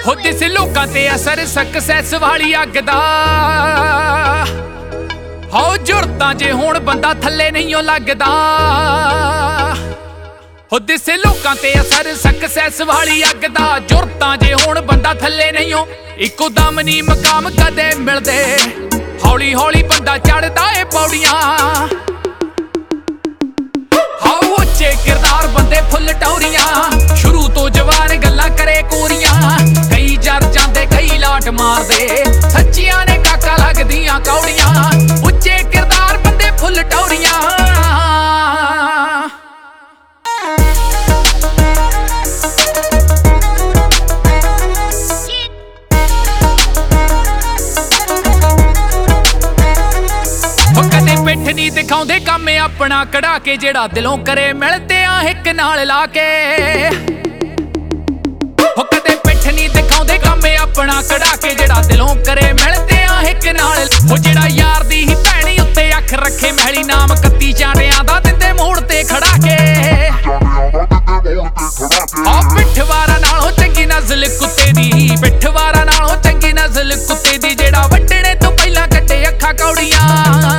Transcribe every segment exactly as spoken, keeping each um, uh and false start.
ਹੋ ਦਿਸ ਲੋਕਾਂ ਤੇ ਅਸਰ ਸਕਸੈਸ ਵਾਲੀ ਅੱਗ ਦਾ ਹੋ ਜੁਰਤਾਂ ਜੇ ਹੁਣ ਬੰਦਾ ਥੱਲੇ ਨਹੀਂ ਓ ਲੱਗਦਾ ਹੋ ਦਿਸ ਲੋਕਾਂ ਤੇ ਅਸਰ ਸਕਸੈਸ ਵਾਲੀ ਅੱਗ ਦਾ ਜੁਰਤਾਂ ਜੇ ਹੁਣ ਬੰਦਾ ਥੱਲੇ ਨਹੀਂ ਓ ਇੱਕੋ ਦਮ ਨੀ ਮਕਾਮ ਕਦੇ ਮਿਲਦੇ ਹੌਲੀ ਹੌਲੀ ਬੰਦਾ ਚੜਦਾ ਏ ਪੌੜੀਆਂ ਹਾਉ ਉੱਚੇ ਕਿਰਦਾਰ ਬੰਦੇ ਫੁੱਲ ਟੌਰੀਆਂ ਸ਼ੁਰੂ ਤੋਂ ਜਵਾਨ ਗੱਲਾਂ ਕਰੇ ਕੋਰੀਆਂ ਕਈ ਜਰ ਜਾਂਦੇ ਕਈ ਲਾਟ ਮਾਰਦੇ ਸੱਚੀਆਂ ਨੇ ਕਾਕਾ ਲੱਗਦੀਆਂ ਕੌੜੀਆਂ ਉੱਚੇ ਕਿਰਦਾਰ ਬੰਦੇ ਫੁੱਲ ਟੌਰੀਆਂ ਕਦੇ ਪਿੱਠ ਨਹੀਂ ਦਿਖਾਉਂਦੇ ਕੰਮ ਆਪਣਾ ਕਢਾ ਕੇ ਜਿਹੜਾ ਦਿਲੋਂ ਕਰੇ ਮਿਲਦੇ ਆ ਇੱਕ ਨਾਲ ਲਾ ਕੇ ਹੋ ਕਦੇ ਪਿੱਠ ਨਹੀਂ ਦਿਖਾਉਂਦੇ ਕੰਮ ਆਪਣਾ ਕਢਾ ਕੇ ਜਿਹੜਾ ਦਿਲੋਂ ਕਰੇ ਮਿਲਦੇ ਆ ਇੱਕ ਨਾਲ ਹੋ ਜਿਹੜਾ ਯਾਰ ਦੀ ਹੀ ਭੈਣੀ ਉੱਤੇ ਅੱਖ ਰੱਖੇ ਮਹਿਲੀ ਨਾਮ ਕੱਤੀ ਚਾਂਡਿਆਂ ਦਾ ਦਿੰਦੇ ਮੋੜ ਤੇ ਖੜਾ ਕੇ ਆ ਪਿੱਠਵਾਰਾਂ ਨਾਲੋਂ ਚੰਗੀ ਨਸਲ ਕੁੱਤੇ ਦੀ ਪਿੱਠਵਾਰਾਂ ਨਾਲੋਂ ਚੰਗੀ ਨਸਲ ਕੁੱਤੇ ਦੀ ਜਿਹੜਾ ਵੱਢਣੇ ਤੋਂ ਪਹਿਲਾਂ ਕੱਢੇ ਅੱਖਾਂ ਕੌੜੀਆਂ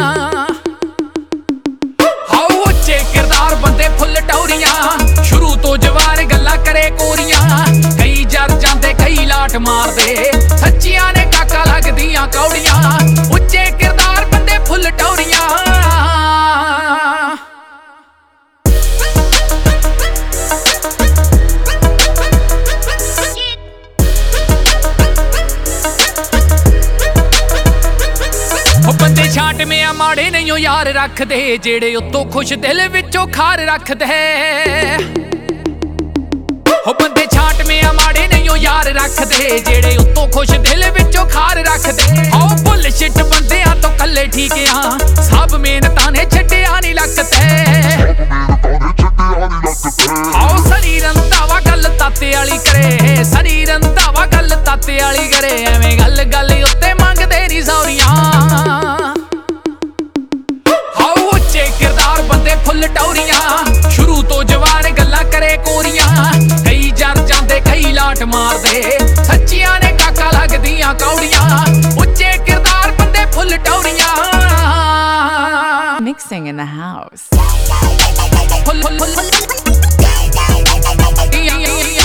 ਹਾਉ ਉੱਚੇ ਕਿਰਦਾਰ ਬੰਦੇ ਫੁੱਲ ਟੌਰੀਆਂ ਸ਼ੁਰੂ ਤੋਂ ਜਵਾਨ ਗੱਲਾਂ ਕਰੇ ਕੋਰੀਆਂ ਕਈ ਜਰ ਜਾਂਦੇ ਕਈ ਲਾਟ ਮਾਰਦੇ ਸੱਚੀਆਂ ਨੇ ਕਾਕਾ ਲੱਗਦੀਆਂ ਕੌੜੀਆਂ ਉੱਚੇ ਕਿਰਦਾਰ ਬੰਦੇ ਫੁੱਲ ਟੌਰੀਆਂ ਬੰਦੇ ਛਾਂਟਵੇਂ ਆ ਮਾੜੇ ਨਹੀਂ ਓ ਯਾਰ ਰੱਖਦੇ ਜਿਹੜੇ ਉੱਤੋਂ ਖੁਸ਼ ਦਿਲ ਵਿੱਚੋਂ ਖਾਰ ਰੱਖਦੇ ਹੋ ਬੰਦੇ ਛਾਂਟਵੇਂ ਆ ਮਾੜੇ ਨਹੀਂ ਓ ਯਾਰ ਰੱਖਦੇ ਜਿਹੜੇ ਉੱਤੋਂ ਖੁਸ਼ ਦਿਲ ਵਿੱਚੋਂ ਖਾਰ ਰੱਖਦੇ ਹੋ ਭੁੱਲ ਛਿੱਟ ਬੰਦਿਆਂ ਤੋਂ ਕੱਲੇ ਠੀਕ ਆ ਸਭ ਮਿਹਨਤਾਂ ਨੇ ਛੱਡਿਆ ਨਹੀਂ ਲੱਗਤੇ ਆਓ ਸਰੀ ਰੰਧਾਵਾ ਗੱਲ ਤਾਤੇ ਵਾਲੀ ਕਰੇ ਸਰੀ ਰੰਧਾਵਾ ਗੱਲ ਤਾਤੇ ਵਾਲੀ ਕਰੇ ਐਵੇਂ ਗੱਲ ਗੱਲ ਉੱਤੇ ਮੰਗਦੇ ਨਹੀਂ ਸੌਰੀਆਂ ਹਾਉ ਉੱਚੇ ਕਿਰਦਾਰ ਬੰਦੇ ਫੁੱਲ ਟੌਰੀਆਂ ਸ਼ੁਰੂ ਤੋਂ ਜਵਾਨ ਗੱਲਾਂ ਕਰੇ ਕੋਰੀਆਂ ਕਈ ਜਰ ਜਾਂਦੇ ਕਈ ਲਾਟ ਮਾਰਦੇ ਸੱਚੀਆਂ ਨੇ ਕਾਕਾ ਲੱਗਦੀਆਂ ਕੌੜੀਆਂ ਉੱਚੇ ਕਿਰਦਾਰ ਬੰਦੇ ਫੁੱਲ ਟੌਰੀਆਂ Mixing in the house. Full full